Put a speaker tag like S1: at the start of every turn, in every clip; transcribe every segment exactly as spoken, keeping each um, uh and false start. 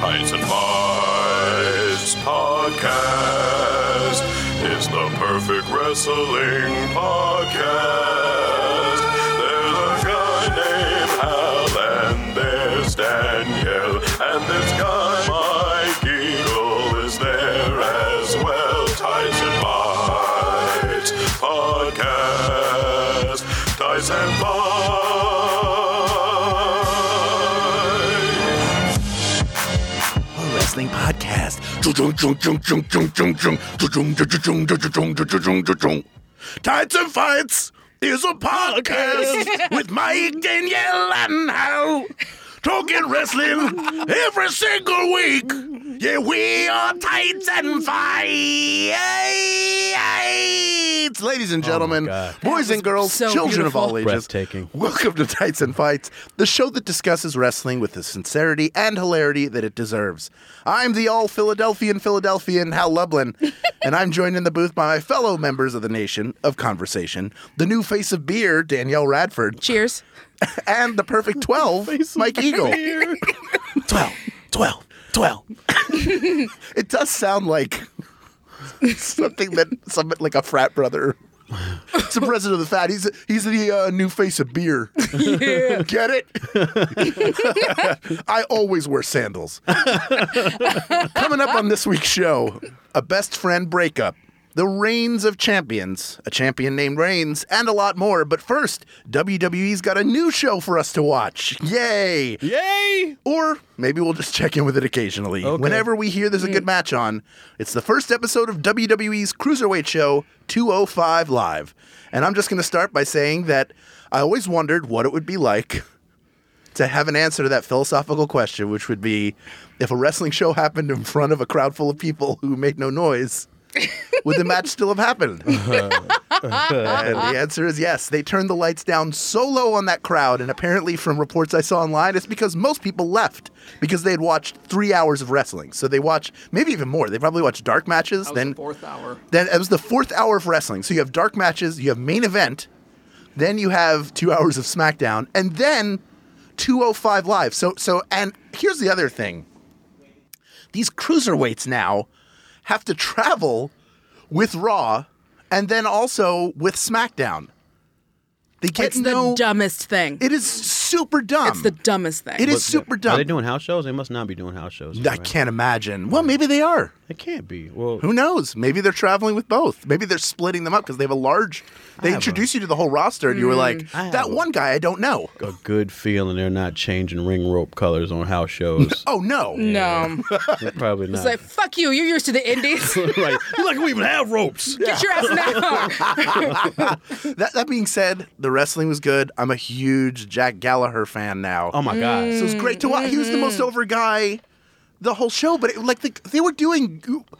S1: Tights and Fights podcast is the perfect wrestling podcast. There's a guy named Hal and there's Danielle and this guy Mike Eagle is there as well. Tights and Fights podcast. Tights and Fights.
S2: Wrestling podcast. Tights and Fights is a podcast with Mike, Danielle, and Hal. Talking wrestling every single week. Yeah, we are Tights and Fights. Ladies and gentlemen,
S3: oh
S2: boys and girls,
S4: so
S2: children
S4: beautiful.
S2: of all ages,
S3: Breathtaking.
S2: welcome to Tights and Fights, the show that discusses wrestling with the sincerity and hilarity that it deserves. I'm the all-Philadelphian Philadelphian Hal Lublin, and I'm joined in the booth by my fellow members of the nation of conversation, the new face of beer, Danielle Radford,
S4: Cheers.
S2: and the perfect twelve, Mike Eagle. twelve, twelve, twelve. It does sound like something that some like a frat brother. It's the president of the fat. He's he's the uh, new face of beer.
S4: Yeah.
S2: Get it? I always wear sandals. Coming up on this week's show, a best friend breakup, the Reigns of Champions, a champion named Reigns, and a lot more. But first, W W E's got a new show for us to watch. Yay!
S3: Yay!
S2: Or maybe we'll just check in with it occasionally.
S3: Okay.
S2: Whenever we hear there's a good match on, it's the first episode of W W E's Cruiserweight Show two oh five Live. And I'm just going to start by saying that I always wondered what it would be like to have an answer to that philosophical question, which would be, if a wrestling show happened in front of a crowd full of people who made no noise, would the match still have happened? And the answer is yes. They turned the lights down so low on that crowd, and apparently from reports I saw online, it's because most people left because they had watched three hours of wrestling. So they watched, maybe even more. They probably watched dark matches.
S5: That was
S2: then
S5: the fourth hour.
S2: Then it was the fourth hour of wrestling. So you have dark matches, you have main event, then you have two hours of SmackDown, and then two oh five Live. So so and here's the other thing. These cruiserweights now have to travel with Raw and then also with SmackDown. They get
S4: It's the
S2: no.
S4: dumbest thing.
S2: It is super dumb.
S4: It's the dumbest thing.
S2: It is super dumb.
S3: Are they doing house shows? They must not be doing house shows.
S2: I
S3: right?
S2: can't imagine. Well, maybe they are.
S3: It can't be. Well,
S2: Who knows? Maybe they're traveling with both. Maybe they're splitting them up because they have a large. They
S3: have
S2: introduce you to the whole roster, and you were like,
S3: I have
S2: "That
S3: a-
S2: one guy, I don't know."
S3: a good feeling they're not changing ring rope colors on house shows.
S2: Oh no!
S4: No.
S3: Probably not.
S4: It's like, fuck you. You're used to the indies.
S3: like, like we even have ropes.
S4: Get your ass now.
S2: That that being said, the wrestling was good. I'm a huge Jack Gallagher fan now.
S3: Oh my god.
S2: So it was great to watch. He was the most over guy the whole show, but it, like the, they were doing.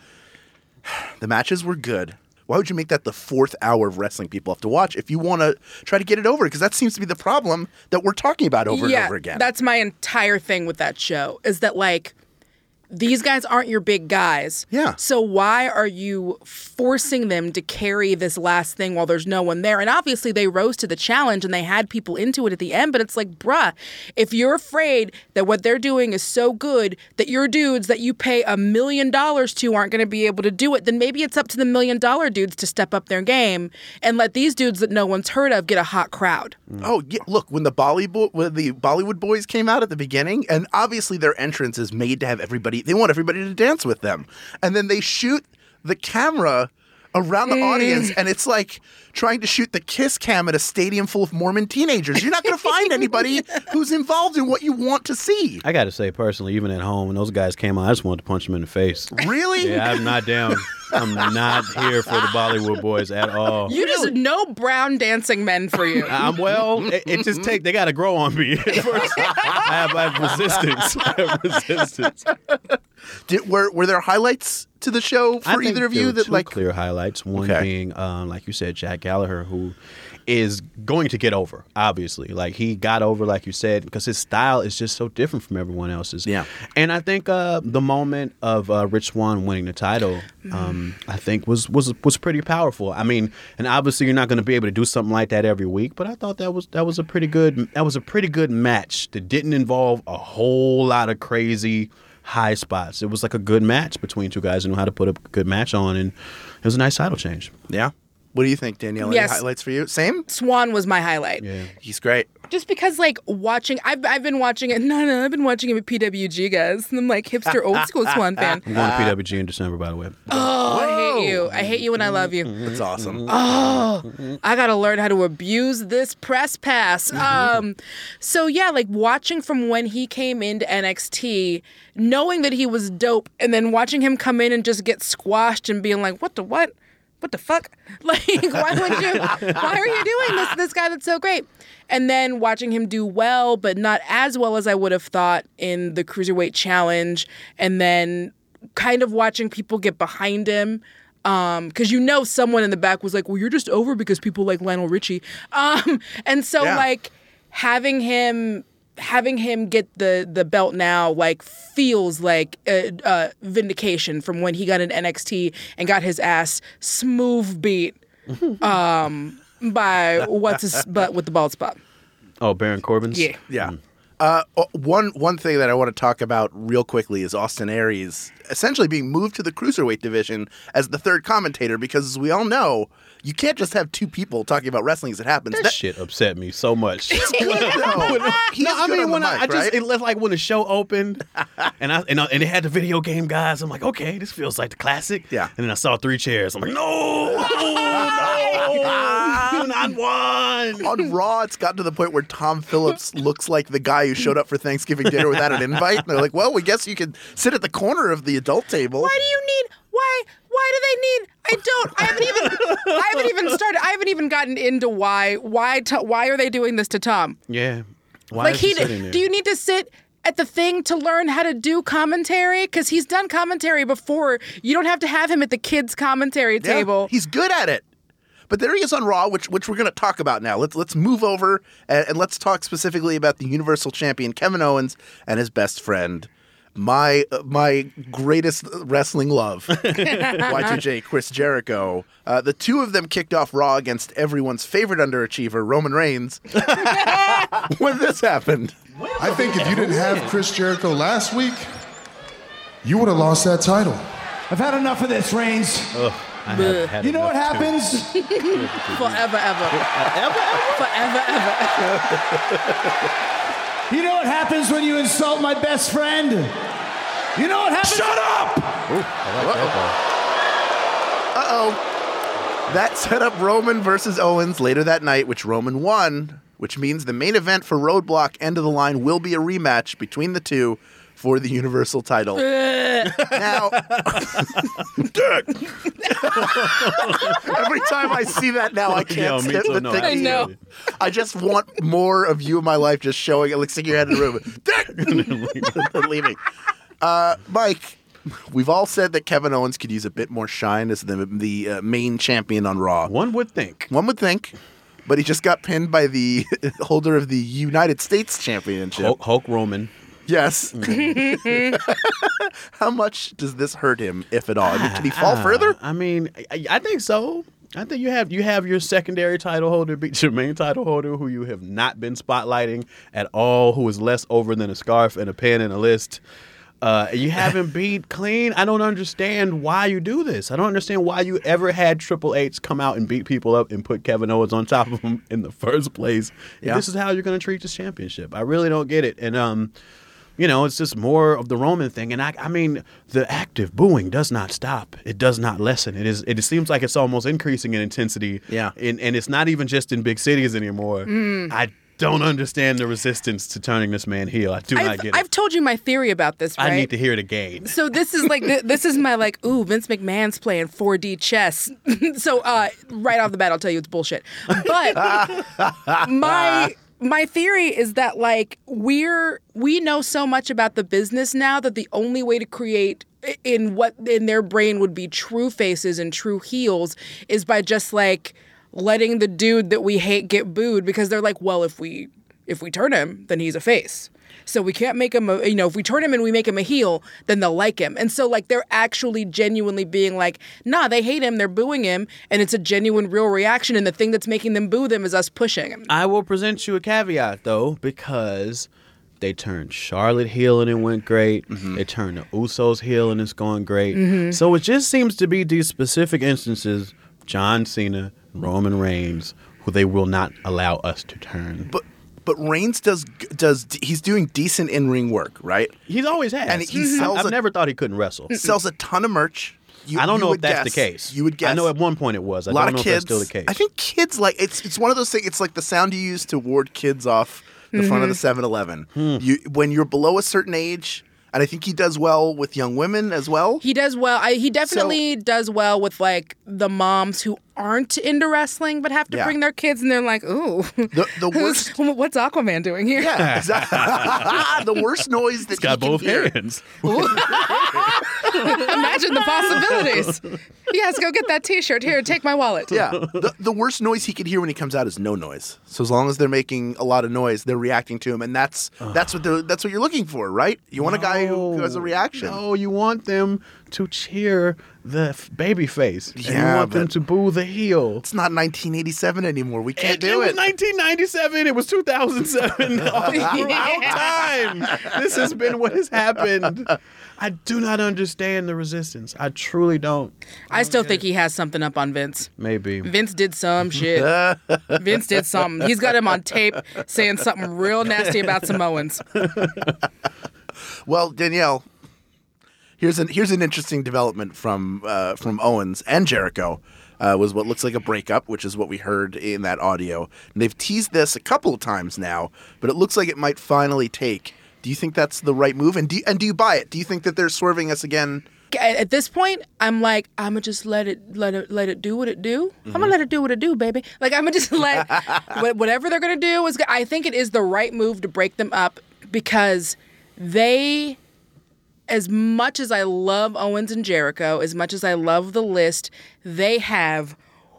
S2: The matches were good. Why would you make that the fourth hour of wrestling people have to watch if you want to try to get it over? Because that seems to be the problem that we're talking about over
S4: yeah,
S2: and over again.
S4: That's my entire thing with that show, is that, like, these guys aren't your big guys.
S2: Yeah.
S4: So why are you forcing them to carry this last thing while there's no one there? And obviously they rose to the challenge and they had people into it at the end, but it's like, bruh, if you're afraid that what they're doing is so good that your dudes that you pay a million dollars to aren't going to be able to do it, then maybe it's up to the million dollar dudes to step up their game and let these dudes that no one's heard of get a hot crowd.
S2: Oh, yeah, look, when the Bollywood when the Bollywood boys came out at the beginning, and obviously their entrance is made to have everybody, they want everybody to dance with them. And then they shoot the camera around the audience, and it's like trying to shoot the kiss cam at a stadium full of Mormon teenagers. You're not going to find anybody who's involved in what you want to see.
S3: I got to say, personally, even at home, when those guys came on, I just wanted to punch them in the face.
S2: Really?
S3: Yeah, I'm not down. I'm not here for the Bollywood boys at all.
S4: You just no brown dancing men for you.
S3: I'm well. It, it just take. They got to grow on me. First, I have, I have resistance. I have resistance.
S2: Did, were were there highlights to the show
S3: I
S2: for
S3: think
S2: either of
S3: there
S2: you
S3: were
S2: that
S3: two
S2: like
S3: clear highlights? One
S2: Okay.
S3: being, um, like you said, Jack Gallagher, who is going to get over. Obviously, like he got over, like you said, because his style is just so different from everyone else's.
S2: Yeah.
S3: And I think uh, the moment of uh, Rich Swann winning the title, um, I think was was was pretty powerful. I mean, and obviously you're not going to be able to do something like that every week, but I thought that was that was a pretty good that was a pretty good match that didn't involve a whole lot of crazy high spots. It was like a good match between two guys who knew how to put a good match on, and it was a nice title change.
S2: Yeah. What do you think, Danielle?
S4: Yes.
S2: Any highlights for you? Same?
S4: Swan was my highlight.
S3: Yeah.
S2: He's great.
S4: Just because, like, watching, I've, I've been watching it. No, no, I've been watching it with P W G guys. And I'm like hipster old school Swan fan.
S3: I'm going to P W G in December, by the way.
S4: Oh, I hate you. I hate you and I love you.
S2: That's awesome.
S4: Oh, I gotta learn how to abuse this press pass. Um, so yeah, like watching from when he came into N X T, knowing that he was dope, and then watching him come in and just get squashed and being like, what the what? What the fuck? Like, why would you? Why are you doing this? This guy that's so great. And then watching him do well, but not as well as I would have thought in the Cruiserweight Challenge, and then kind of watching people get behind him. Um, because you know someone in the back was like, well, you're just over because people like Lionel Richie. Um, and so
S2: Yeah.
S4: like having him having him get the the belt now like feels like a, a vindication from when he got in N X T and got his ass smooth beat um, by what's his butt with the bald spot.
S3: Oh, Baron Corbin's?
S4: Yeah.
S2: Yeah. Uh, o- one one thing that I want to talk about real quickly is Austin Aries essentially being moved to the cruiserweight division as the third commentator because, as we all know, you can't just have two people talking about wrestling as it happens.
S3: That,
S2: That-
S3: shit upset me so much.
S2: He's good, though. He's
S3: no, I
S2: good
S3: mean
S2: on the
S3: when I,
S2: mic,
S3: I just
S2: right?
S3: it looked like when the show opened, and I and, I, and it had the video game guys. I'm like, okay, this feels like the classic.
S2: Yeah.
S3: And then I saw three chairs. I'm like, no, no, no, not one.
S2: On Raw, it's gotten to the point where Tom Phillips looks like the guy who showed up for Thanksgiving dinner without an invite. And they're like, well, we guess you can sit at the corner of the adult table.
S4: Why do you need? Why? Why do they need? I don't. I haven't even. I haven't even started. I haven't even gotten into why. Why? To, why are they doing this to Tom?
S3: Yeah. Why
S4: Like
S3: is he
S4: he.
S3: sitting there?
S4: Do you need to sit at the thing to learn how to do commentary? Because he's done commentary before. You don't have to have him at the kids' commentary
S2: Yeah,
S4: table.
S2: he's good at it. But there he is on Raw, which which we're going to talk about now. Let's let's move over and, and let's talk specifically about the Universal Champion Kevin Owens and his best friend, my uh, my greatest wrestling love, Y two J Chris Jericho. Uh, the two of them kicked off Raw against everyone's favorite underachiever, Roman Reigns. When this happened,
S5: I think if you didn't have Chris Jericho last week, you would have lost that title.
S6: I've had enough of this, Reigns.
S3: Ugh, I have had
S6: You know what
S3: enough, too.
S6: happens?
S4: Forever, ever. Forever, ever.
S6: You know what happens when you insult my best friend? You know what happens? Shut up!
S2: uh-oh. That set up Roman versus Owens later that night, which Roman won, which means the main event for Roadblock End of the Line will be a rematch between the two for the Universal title. Now, Dick. Every time I see that now, I can't
S3: Yo, me
S2: skip
S3: too.
S2: the
S3: No,
S2: thing.
S4: I know.
S2: I just want more of you in my life just showing it, like sticking your head in the room. Dick! And leaving. Uh, Mike, we've all said that Kevin Owens could use a bit more shine as the, the uh, main champion on Raw.
S3: One would think.
S2: One would think. But he just got pinned by the holder of the United States Championship.
S3: Hulk, Hulk Roman.
S2: Yes. How much does this hurt him, if at all? I mean, can he fall further?
S3: I mean, I, I think so. I think you have you have your secondary title holder beat your main title holder, who you have not been spotlighting at all, who is less over than a scarf and a pen and a list. Uh, you have him beat clean. I don't understand why you do this. I don't understand why you ever had Triple H come out and beat people up and put Kevin Owens on top of him in the first place. If
S2: Yeah.
S3: this is how you're going to treat this championship. I really don't get it. And um. You know, it's just more of the Roman thing. And I I mean, the active booing does not stop. It does not lessen. It is. It seems like it's almost increasing in intensity.
S2: Yeah.
S3: And, and it's not even just in big cities anymore. I don't understand the resistance to turning this man heel. I do not
S4: I've,
S3: get it.
S4: I've told you my theory about this, right?
S3: I need to hear it again.
S4: So this is like th- this is my like ooh Vince McMahon's playing four D chess. So uh, right off the bat, I'll tell you it's bullshit. But my my theory is that like we're we know so much about the business now that the only way to create in what in their brain would be true faces and true heels is by just like letting the dude that we hate get booed because they're like, well, if we if we turn him, then he's a face. So we can't make him, a, you know, if we turn him and we make him a heel, then they'll like him. And so, like, they're actually genuinely being like, nah, they hate him, they're booing him, and it's a genuine, real reaction, and the thing that's making them boo them is us pushing him.
S3: I will present you a caveat, though, because They turned Charlotte heel and it went great.
S2: Mm-hmm.
S3: They turned the Usos heel and it's going great.
S4: Mm-hmm.
S3: So it just seems to be these specific instances, John Cena, Roman Reigns, who they will not allow us to turn.
S2: But but Reigns does does he's doing decent in ring work, right?
S3: He's always had.
S2: And he sells
S3: I've
S2: a-
S3: never thought he couldn't wrestle.
S2: Sells a ton of merch. You,
S3: I don't
S2: you
S3: know
S2: would
S3: if that's
S2: guess,
S3: the case.
S2: You would guess.
S3: I know at one point it was. I
S2: a lot
S3: don't
S2: of
S3: know
S2: kids.
S3: if that's still the case.
S2: I think kids like it's. It's one of those things. It's like the sound you use to ward kids off the front of the seven eleven.
S3: Hmm.
S2: You when you're below a certain age, and I think he does well with young women as well.
S4: He does well. I, he definitely does well with like the moms who aren't into wrestling but have to
S2: Yeah.
S4: bring their kids, and they're like, "Ooh,
S2: The the
S4: who's-
S2: worst.
S4: what's Aquaman doing here?"
S2: Yeah, exactly. the worst noise that
S3: He's got
S2: he can
S3: both
S2: hear.
S3: hands.
S4: Imagine the possibilities. Yes, go get that T-shirt. Here, take my wallet.
S2: Yeah, the, the worst noise he can hear when he comes out is no noise. So as long as they're making a lot of noise, they're reacting to him, and that's that's what they're, that's what you're looking for, right? You want a guy who, who has a reaction.
S3: No, you want them to cheer the f- baby face. And you
S2: Yeah,
S3: want them
S2: but-
S3: to boo the heel.
S2: It's not nineteen eighty-seven anymore. We can't
S3: It,
S2: do
S3: it
S2: it.
S3: was nineteen ninety-seven. It was two thousand seven. All throughout time. This has been what has happened. I do not understand the resistance. I truly don't.
S4: I still think he has something up on Vince.
S3: Maybe.
S4: Vince did some shit. Vince did something. He's got him on tape saying something real nasty about Samoans.
S2: Well, Danielle, here's an here's an interesting development from uh, from Owens and Jericho. Uh, was what looks like a breakup, which is what we heard in that audio. And they've teased this a couple of times now, but it looks like it might finally take. Do you think that's the right move? And do you, and do you buy it? Do you think that they're swerving us again?
S4: At at this point, I'm like, I'm gonna just let it, let it, let it do what it do. I'm gonna let it do what it do, baby. Like I'm gonna just let wha- whatever they're gonna do is. I think it is the right move to break them up because they, as much as I love Owens and Jericho, as much as I love the list, they have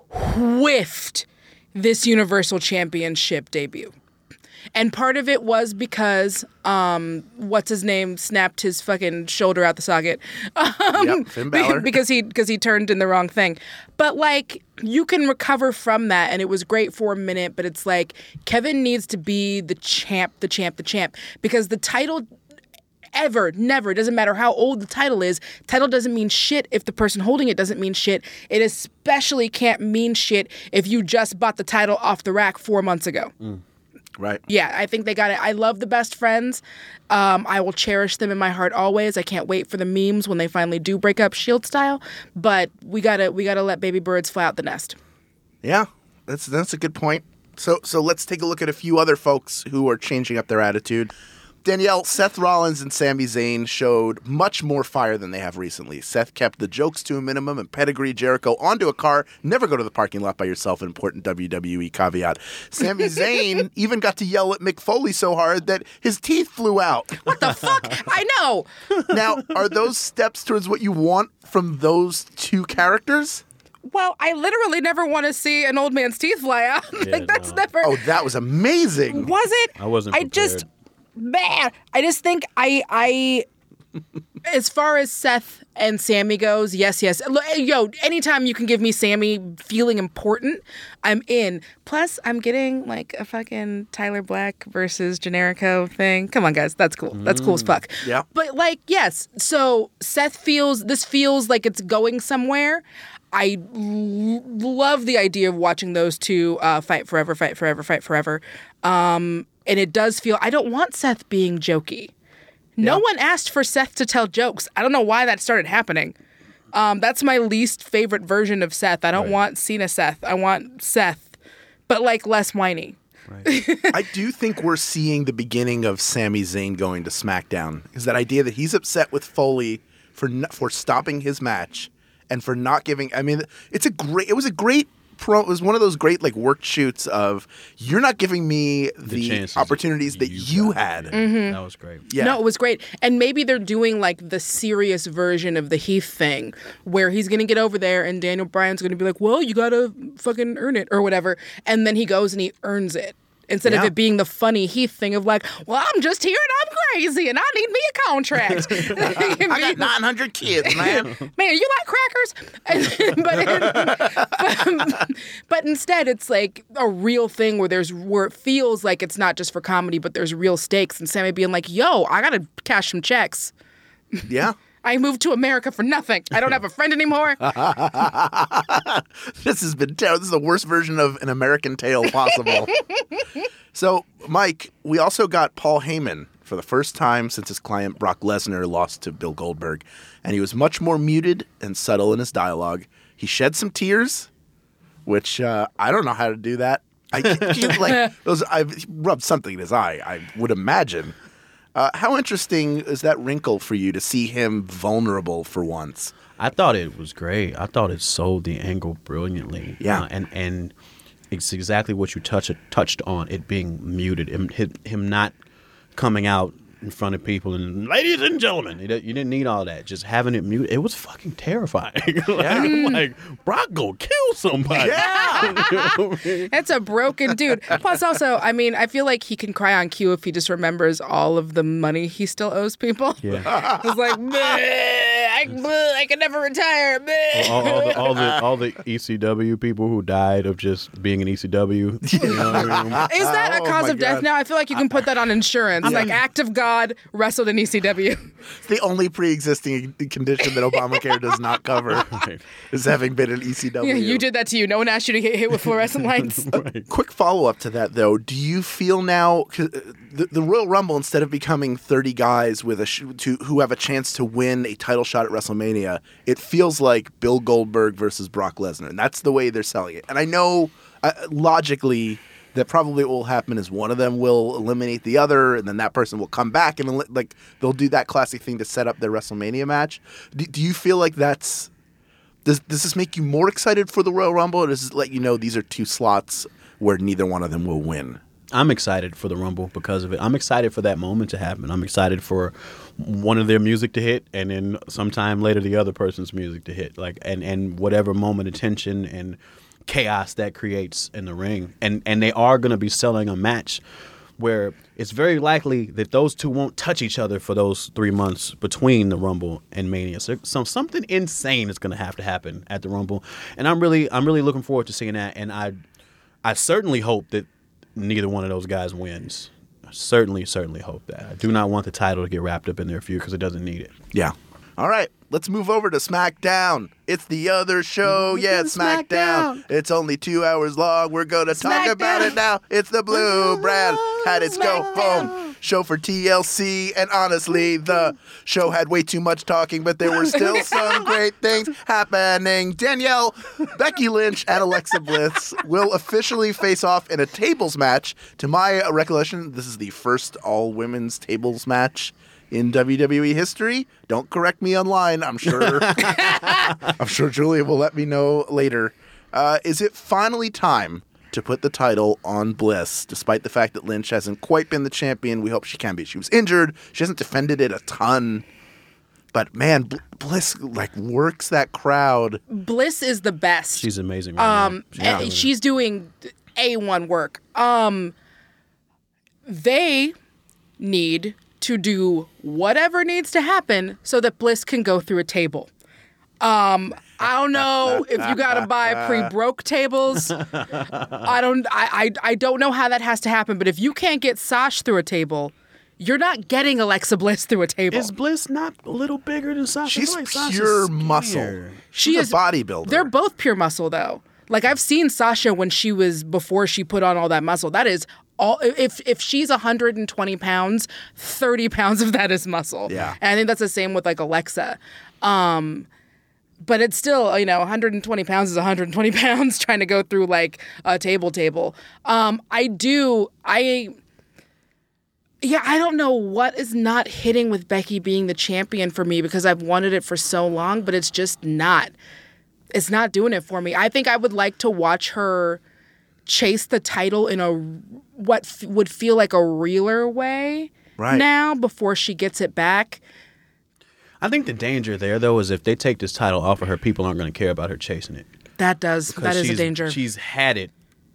S4: whiffed this Universal Championship debut. And part of it was because, um, what's his name, snapped his fucking shoulder out the socket. Um,
S2: Yep, Finn Balor.
S4: because he because he turned in the wrong thing. But like, you can recover from that, and it was great for a minute. But it's like Kevin needs to be the champ, the champ, the champ, because the title. Ever, never, doesn't matter how old the title is, title doesn't mean shit if the person holding it doesn't mean shit. It especially can't mean shit if you just bought the title off the rack four months ago.
S2: Right.
S4: Yeah, I think they got it. I love the best friends. Um, I will cherish them in my heart always. I can't wait for the memes when they finally do break up Shield style. But we gotta we gotta let baby birds fly out the nest.
S2: Yeah, that's that's a good point. So so let's take a look at a few other folks who are changing up their attitude. Danielle, Seth Rollins and Sami Zayn showed much more fire than they have recently. Seth kept the jokes to a minimum and pedigree Jericho onto a car. Never go to the parking lot by yourself, an important W W E caveat. Sami Zayn even got to yell at Mick Foley so hard that his teeth flew out.
S4: What the fuck? I know.
S2: Now, are those steps towards what you want from those two characters?
S4: Well, I literally never want to see an old man's teeth fly out. like that's
S3: no.
S4: never.
S2: Oh, that was amazing.
S4: Was it?
S3: I wasn't
S4: I just,
S3: prepared.
S4: man, I just think I, I, as far as Seth and Sammy goes, yes, yes. Look, yo, anytime you can give me Sammy feeling important, I'm in. Plus, I'm getting like a fucking Tyler Black versus Generico thing. Come on, guys, that's cool. That's cool as fuck.
S2: Yeah.
S4: But like, yes. So Seth feels this feels like it's going somewhere. I l- love the idea of watching those two uh, fight forever, fight forever, fight forever. Um, and it does feel, I don't want Seth being jokey. No one asked for Seth to tell jokes. I don't know why that started happening. Um, that's my least favorite version of Seth. I don't
S3: Right.
S4: want Cena Seth. I want Seth, but like less whiny.
S2: I do think we're seeing the beginning of Sami Zayn going to SmackDown. Is that idea that he's upset with Foley for n- for stopping his match and for not giving. I mean, it's a great. It was a great. Pro, it was one of those great like work shoots of you're not giving me the,
S3: chances
S2: opportunities that
S3: you
S2: you
S3: got.
S2: had.
S4: Mm-hmm.
S3: That was great.
S2: Yeah.
S4: No, it was great. And maybe they're doing like the serious version of the Heath thing where he's going to get over there and Daniel Bryan's going to be like, well, you got to fucking earn it or whatever. And then he goes and he earns it. instead
S2: Yeah.
S4: of it being the funny Heath thing of like, well, I'm just here and I'm crazy and I need me a contract.
S2: I got nine hundred kids, man.
S4: Man, you like crackers? And- but, but, but instead, it's like a real thing where there's where it feels like it's not just for comedy, but there's real stakes. And Sammy being like, "Yo, I gotta cash some checks.
S2: Yeah.
S4: I moved to America for nothing. I don't have a friend anymore."
S2: This has been terrible. This is the worst version of An American Tale possible. So, Mike, we also got Paul Heyman for the first time since his client Brock Lesnar lost to Bill Goldberg, and he was much more muted and subtle in his dialogue. He shed some tears, which uh, I don't know how to do that. I he, like those. I've rubbed something in his eye, I would imagine. Uh, how interesting is that wrinkle for you to see him vulnerable for once?
S3: I thought it was great. I thought it sold the angle brilliantly.
S2: Yeah.
S3: Uh, and and it's exactly what you touch, touched on, it being muted, him, him not coming out in front of people and, ladies and gentlemen, you didn't need all that. Just having it muted, it was fucking terrifying. like,
S2: Yeah.
S3: like, Brock go kill somebody.
S2: Yeah.
S4: That's a broken dude. Plus, also, I mean, I feel like he can cry on cue if he just remembers all of the money he still owes people.
S3: Yeah.
S4: He's like, "Bleh, I, bleh, I can never retire. bleh."
S3: all, all, the, all the all the E C W people who died of just being an E C W. You know what I mean?
S4: Is that
S2: Oh,
S4: a cause
S2: my
S4: of death
S2: God.
S4: now? I feel like you can put that on insurance. Like, act of God, wrestled in E C W.
S2: It's the only pre-existing condition that Obamacare does not cover
S3: Right.
S2: is having been an E C W.
S4: Yeah, you did that to you. No one asked you to get hit with fluorescent lights.
S2: Quick follow-up to that, though. Do you feel now 'cause, uh, the, the Royal Rumble, instead of becoming thirty guys with a sh- to, who have a chance to win a title shot at WrestleMania, it feels like Bill Goldberg versus Brock Lesnar, and that's the way they're selling it. And I know uh, logically that probably what will happen is one of them will eliminate the other, and then that person will come back, and el- like they'll do that classic thing to set up their WrestleMania match. Do, do you feel like that's does does this make you more excited for the Royal Rumble, or does it let you know these are two slots where neither one of them will win?
S3: I'm excited for the Rumble because of it. I'm excited for that moment to happen. I'm excited for one of their music to hit, and then sometime later the other person's music to hit. Like and, and whatever moment of tension and chaos that creates in the ring. And and they are going to be selling a match where it's very likely that those two won't touch each other for those three months between the Rumble and Mania. So, so something insane is going to have to happen at the Rumble, and I'm really I'm really looking forward to seeing that. And I I certainly hope that neither one of those guys wins. I certainly, certainly hope that. I do not want the title to get wrapped up in their feud because it doesn't need it.
S2: Yeah. All right, let's move over to SmackDown. It's the other show. Yeah, it's SmackDown. It's only two hours long. We're going to talk about it now. It's the Blue Brand. Had its go home show for T L C. And honestly, the show had way too much talking, but there were still some great things happening. Danielle, Becky Lynch, and Alexa Bliss will officially face off in a tables match. To my recollection, this is the first all-women's tables match in W W E history. Don't correct me online. I'm sure I'm sure Julia will let me know later. Uh, is it finally time to put the title on Bliss, despite the fact that Lynch hasn't quite been the champion? We hope she can be. She was injured. She hasn't defended it a ton. But man, Bl- Bliss like works that crowd.
S4: Bliss is the best.
S3: She's amazing right
S4: Um,
S3: now.
S4: and she's doing A one work. Um, they need to do whatever needs to happen so that Bliss can go through a table. Um, I don't know if you gotta buy pre-broke tables. I don't. I, I. I don't know how that has to happen. But if you can't get Sash through a table, you're not getting Alexa Bliss through a table.
S3: Is Bliss not a little bigger than Sasha?
S2: She's
S3: I feel like Sasha's
S2: pure
S3: skinnier.
S2: muscle.
S4: She
S2: She's
S4: is
S2: a bodybuilder.
S4: They're both pure muscle, though. Like I've seen Sasha when she was before she put on all that muscle. That is all. If if she's one hundred twenty pounds, thirty pounds of that is muscle.
S2: Yeah.
S4: And I think that's the same with like Alexa. Um, but it's still, you know, one hundred twenty pounds is one hundred twenty pounds trying to go through like a table table. Um, I do. I. Yeah, I don't know what is not hitting with Becky being the champion for me because I've wanted it for so long, but it's just not. It's not doing it for me. I think I would like to watch her chase the title in a what f- would feel like a realer way
S2: Right.
S4: now before she gets it back.
S3: I think the danger there, though, is if they take this title off of her, people aren't going to care about her chasing it.
S4: That does.
S3: Because
S4: That is a
S3: she's-
S4: danger.
S3: She's had it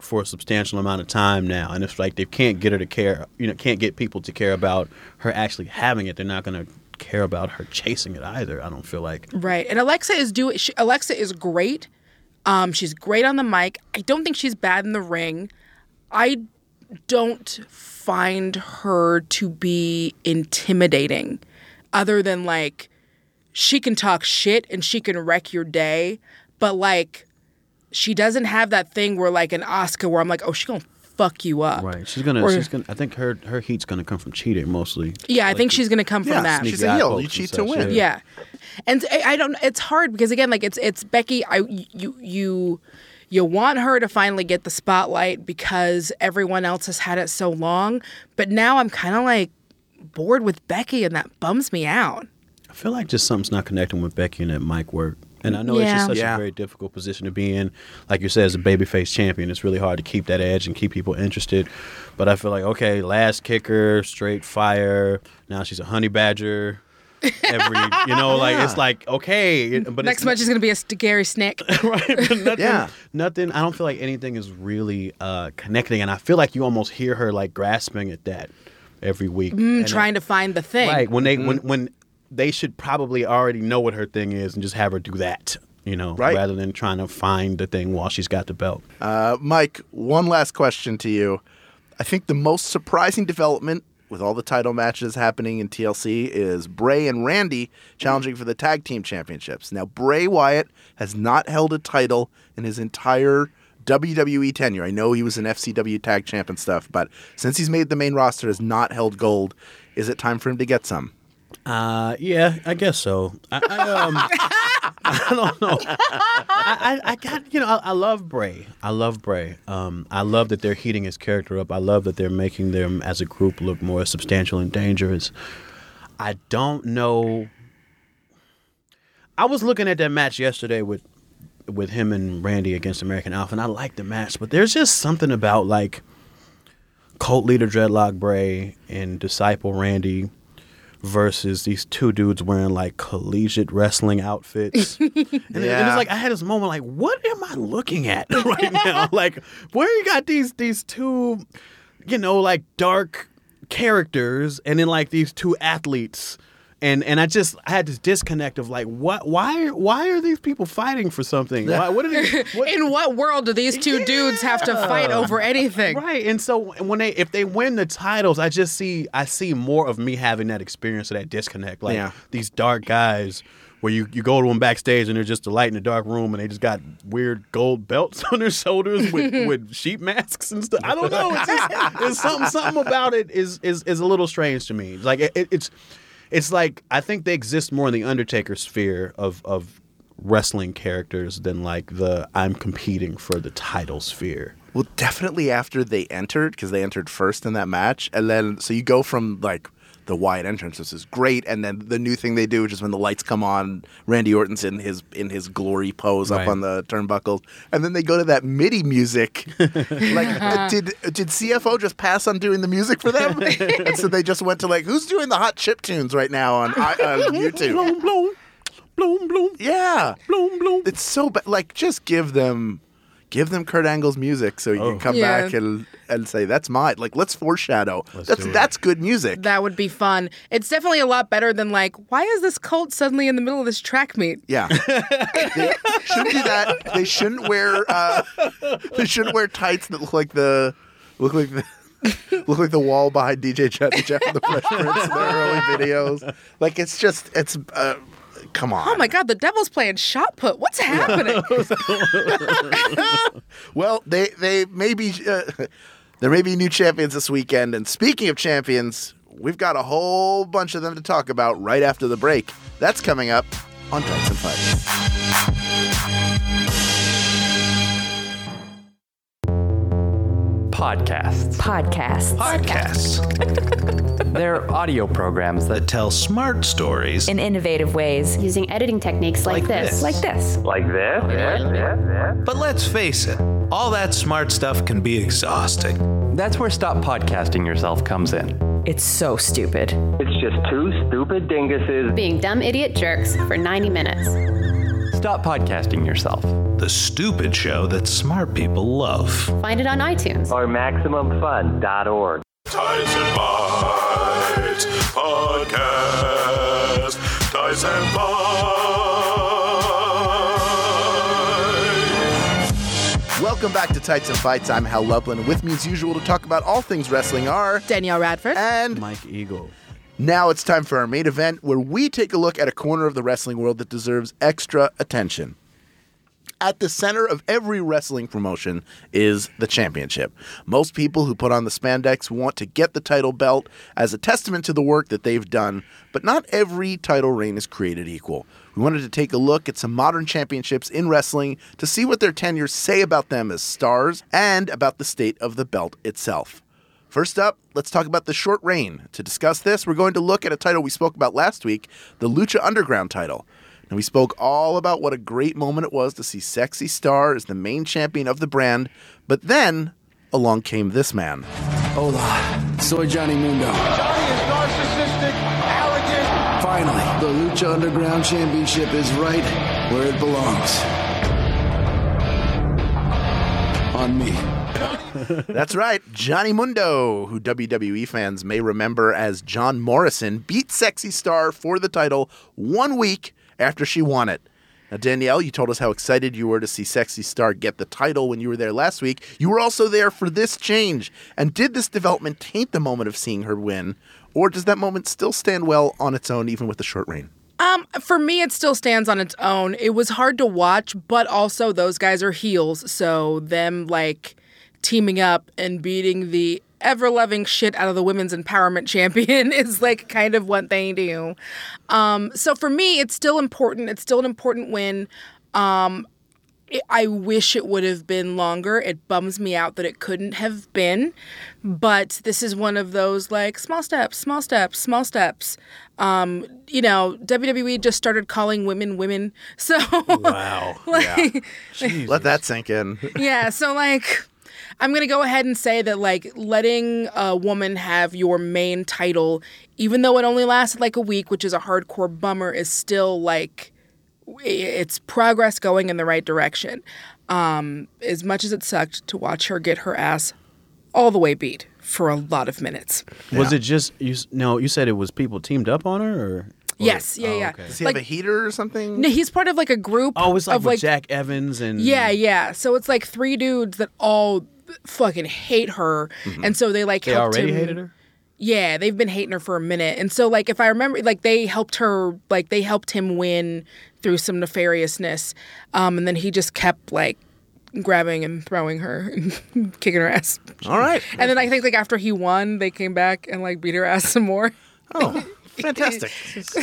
S3: for a substantial amount of time now, and it's like they can't get her to care, you know, can't get people to care about her actually having it. They're not going to care about her chasing it either. I don't feel like.
S4: Right. And Alexa is doing. Alexa is great. Um, she's great on the mic. I don't think she's bad in the ring. I don't find her to be intimidating, other than like she can talk shit and she can wreck your day, but like she doesn't have that thing where like an Asuka where I'm like, oh, she's gonna fuck you up.
S3: Right. She's gonna.
S4: Or,
S3: she's gonna. I think her her heat's gonna come from cheating mostly.
S4: Yeah, I
S3: Like
S4: think
S3: the-
S4: she's gonna come from
S2: Yeah,
S4: that.
S2: she's
S3: Sneaky
S2: a
S3: eye
S2: heel.
S3: pokes
S2: You
S3: and
S2: cheat to
S3: such,
S2: win.
S4: Yeah, and I I don't. It's hard because again, like it's it's Becky. I you you you want her to finally get the spotlight because everyone else has had it so long. But now I'm kind of like bored with Becky, and that bums me out.
S3: I feel like just something's not connecting with Becky and that mic work. And I know it's
S4: Yeah.
S3: just such
S2: Yeah.
S3: a very difficult position to be in. Like you said, as a babyface champion, it's really hard to keep that edge and keep people interested. But I feel like, okay, last kicker, straight fire. Now she's a honey badger. Every, you know, like it's like, okay. it- But
S4: Next
S3: it's,
S4: match is gonna be a scary snake.
S3: right? But nothing,
S2: Yeah.
S3: nothing. I don't feel like anything is really uh, connecting. And I feel like you almost hear her like grasping at that every week.
S4: Mm,
S3: And
S4: trying to find the thing.
S3: Right, when they when when they should probably already know what her thing is and just have her do that, you know,
S2: Right.
S3: rather than trying to find the thing while she's got the belt.
S2: Uh, Mike, one last question to you. I think the most surprising development with all the title matches happening in T L C is Bray and Randy challenging for the tag team championships. Now, Bray Wyatt has not held a title in his entire W W E tenure. I know he was an F C W tag champ and stuff, but since he's made the main roster, has not held gold. Is it time for him to get some?
S3: Uh, yeah, I guess so. I, I, um, I don't know. I, I, I got, you know, I, I love Bray. I love Bray. Um, I love that they're heating his character up. I love that they're making them as a group look more substantial and dangerous. I don't know. I was looking at that match yesterday with with him and Randy against American Alpha, and I liked the match, but there's just something about like cult leader Dreadlock Bray and disciple Randy versus these two dudes wearing like collegiate wrestling outfits. and, it- and
S2: Yeah.
S3: it's like I had this moment like, what am I looking at right now? Like, where you got these these two, you know, like dark characters and then like these two athletes. And and I just I had this disconnect of like, what why why are these people fighting for something? Why, what are they what,
S4: In what world do these two dudes have to fight over anything?
S3: Right, and so when they if they win the titles, I just see I see more of me having that experience of that disconnect, like
S2: Yeah.
S3: these dark guys where you, you go to them backstage and they're just a light in the dark room and they just got weird gold belts on their shoulders with, with sheep masks and stuff. I don't know, it's just it's something something about it is is is a little strange to me. Like it, it's it's like I think they exist more in the Undertaker sphere of of wrestling characters than like the I'm competing for the title sphere.
S2: Well, definitely after they entered, because they entered first in that match. And then, so you go from like the Wyatt entrance, which is great. And then the new thing they do, which is when the lights come on, Randy Orton's in his in his glory pose
S3: Right.
S2: up on the turnbuckles. And then they go to that MIDI music. like, uh, did did C F O just pass on doing the music for them? And so they just went to like, who's doing the hot chip tunes right now on, uh, on YouTube?
S3: Bloom, bloom, bloom, bloom,
S2: Yeah.
S3: bloom, bloom.
S2: It's so bad. Like, just give them, give them Kurt Angle's music so you
S3: Oh.
S2: can come
S4: Yeah.
S2: back and, and say that's mine. Like, let's foreshadow.
S3: Let's
S2: that's
S3: do it.
S2: that's good music.
S4: That would be fun. It's definitely a lot better than like, why is this cult suddenly in the middle of this track meet?
S2: Yeah, they shouldn't do that. They shouldn't wear. Uh, they shouldn't wear tights that look like the look like the. Look like the wall behind D J Chet and Jeff and the Fresh Prince in their early videos. Like, it's just, it's, uh, come on.
S4: Oh my God, the devil's playing shot put. What's happening?
S2: Well, they they may be uh, there may be new champions this weekend. And speaking of champions, we've got a whole bunch of them to talk about right after the break. That's coming up on Tights and Fights.
S7: Podcasts.
S8: Podcasts.
S7: Podcasts. They're audio programs that tell smart stories.
S8: In innovative ways.
S9: Using editing techniques like,
S7: Like
S9: this.
S7: this.
S8: Like this.
S7: Like this? But let's face it, all that smart stuff can be exhausting. That's where Stop Podcasting Yourself comes in.
S8: It's so stupid.
S10: It's just two stupid dinguses
S9: Being dumb idiot jerks for ninety minutes.
S7: Stop Podcasting Yourself.
S9: The stupid show that smart people love.
S10: Find it on iTunes.
S11: Or Maximum Fun dot org.
S1: Tights and Bites Podcast. Tights and Bites.
S2: Welcome back to Tights and Fights. I'm Hal Lublin. With me as usual to talk about all things wrestling are
S4: Danielle Radford
S2: and
S3: Mike Eagle.
S2: Now it's time for our main event where we take a look at a corner of the wrestling world that deserves extra attention. At the center of every wrestling promotion is the championship. Most people who put on the spandex want to get the title belt as a testament to the work that they've done, but not every title reign is created equal. We wanted to take a look at some modern championships in wrestling to see what their tenures say about them as stars and about the state of the belt itself. First up, let's talk about the short reign. To discuss this, we're going to look at a title we spoke about last week, the Lucha Underground title. And we spoke all about what a great moment it was to see Sexy Star as the main champion of the brand, but then along came this man.
S12: Hola, soy Johnny Mundo.
S6: Johnny is narcissistic, arrogant.
S12: Finally, the Lucha Underground Championship is right where it belongs. On me.
S2: That's right, Johnny Mundo, who W W E fans may remember as John Morrison, beat Sexy Star for the title one week after she won it. Now, Danielle, you told us how excited you were to see Sexy Star get the title when you were there last week. You were also there for this change. And did this development taint the moment of seeing her win, or does that moment still stand well on its own, even with the short reign?
S4: Um, for me, it still stands on its own. It was hard to watch, but also those guys are heels, so them, like, teaming up and beating the ever-loving shit out of the women's empowerment champion is, like, kind of what they do. Um, so for me, it's still important. It's still an important win. Um, it, I wish it would have been longer. It bums me out that it couldn't have been. But this is one of those, like, small steps, small steps, small steps. Um, you know, W W E just started calling women women. So,
S2: wow.
S4: like,
S2: yeah. Let that sink in.
S4: Yeah, so, like, I'm going to go ahead and say that, like, letting a woman have your main title, even though it only lasted, like, a week, which is a hardcore bummer, is still, like, it's progress going in the right direction. Um, as much as it sucked to watch her get her ass all the way beat for a lot of minutes.
S3: Was
S2: yeah.
S3: it just, you? no, you said it was people teamed up on her, or?
S4: Yes, yeah,
S3: oh,
S4: yeah.
S3: okay.
S2: Does he
S4: like,
S2: have a heater or something?
S4: No, he's part of, like, a group.
S3: Oh, it's like
S4: of,
S3: with
S4: like
S3: Jack Evans and...
S4: Yeah, yeah. So it's, like, three dudes that all fucking hate her, mm-hmm. and so they, like,
S3: they
S4: helped
S3: already
S4: him.
S3: hated her?
S4: Yeah, they've been hating her for a minute. And so, like, if I remember, like, they helped her, like, they helped him win through some nefariousness. Um, and then he just kept, like, grabbing and throwing her and kicking her ass.
S2: All right.
S4: And then I think, like, after he won, they came back and, like, beat her ass some more.
S2: Oh, fantastic.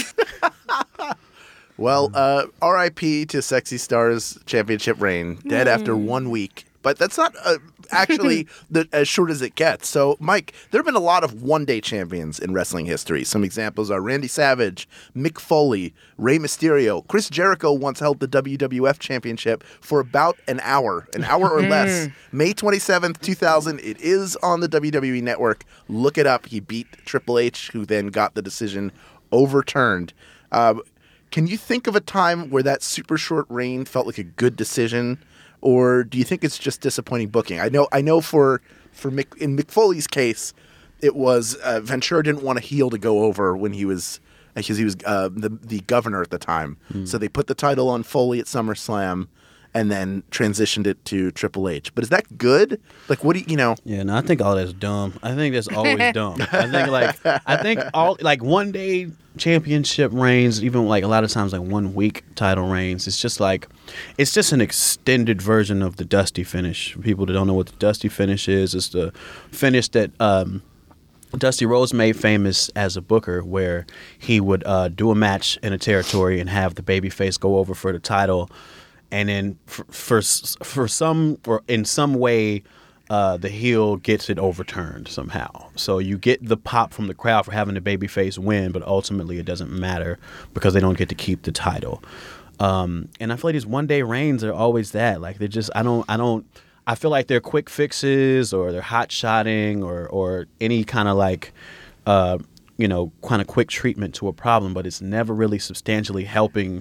S2: Well, uh, R I P to Sexy Star's championship reign, dead mm. after one week. But that's not uh, actually the, as short as it gets. So, Mike, there have been a lot of one-day champions in wrestling history. Some examples are Randy Savage, Mick Foley, Rey Mysterio. Chris Jericho once held the W W F Championship for about an hour, an hour or less. May twenty-seventh, two thousand. It is on the W W E Network. Look it up. He beat Triple H, who then got the decision overturned. Um, can you think of a time where that super short reign felt like a good decision? Or do you think it's just disappointing booking? I know I know for for Mick, in Mick Foley's case, it was uh, Ventura didn't want a heel to go over when he was because he was uh, the the governor at the time. Mm. So they put the title on Foley at SummerSlam and then transitioned it to Triple H. But is that good? Like, what do you, you know?
S3: Yeah, no, I think all that's dumb. I think that's always dumb. I think like I think all like one day championship reigns, even like a lot of times like one week title reigns. It's just like it's just an extended version of the Dusty finish. For people that don't know what the Dusty finish is, it's the finish that um, Dusty Rhodes made famous as a booker, where he would uh, do a match in a territory and have the babyface go over for the title. And then for, for for some or in some way, uh, the heel gets it overturned somehow. So you get the pop from the crowd for having the babyface win, but ultimately it doesn't matter because they don't get to keep the title. Um, and I feel like these one day reigns are always that. Like they're just I don't I don't I feel like they're quick fixes or they're hot shotting or or any kind of like uh, you know kind of quick treatment to a problem, but it's never really substantially helping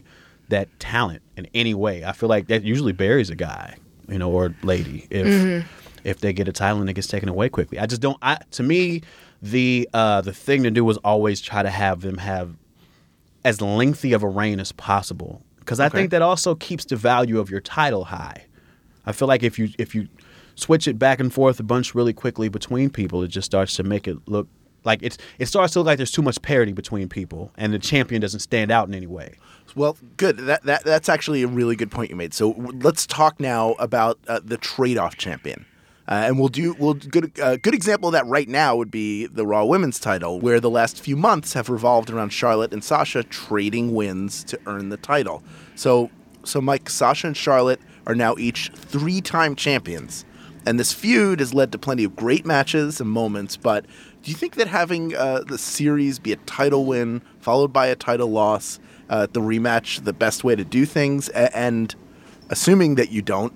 S3: that talent in any way. I feel like that usually buries a guy, you know, or lady if
S4: Mm-hmm.
S3: if they get a title and it gets taken away quickly. I just don't. I to me, the uh, the thing to do was always try to have them have as lengthy of a reign as possible, because I
S2: Okay.
S3: think that also keeps the value of your title high. I feel like if you if you switch it back and forth a bunch really quickly between people, it just starts to make it look like it's it starts to look like there's too much parity between people, and the champion doesn't stand out in any way.
S2: Well, good. That, that that's actually a really good point you made. So w- let's talk now about uh, the trade-off champion. Uh, and we'll do we'll good uh, good example of that right now would be the Raw Women's title, where the last few months have revolved around Charlotte and Sasha trading wins to earn the title. So so Mike, Sasha and Charlotte are now each three-time champions, and this feud has led to plenty of great matches and moments. But do you think that having uh, the series be a title win followed by a title loss, uh, the rematch, the best way to do things? A- and assuming that you don't.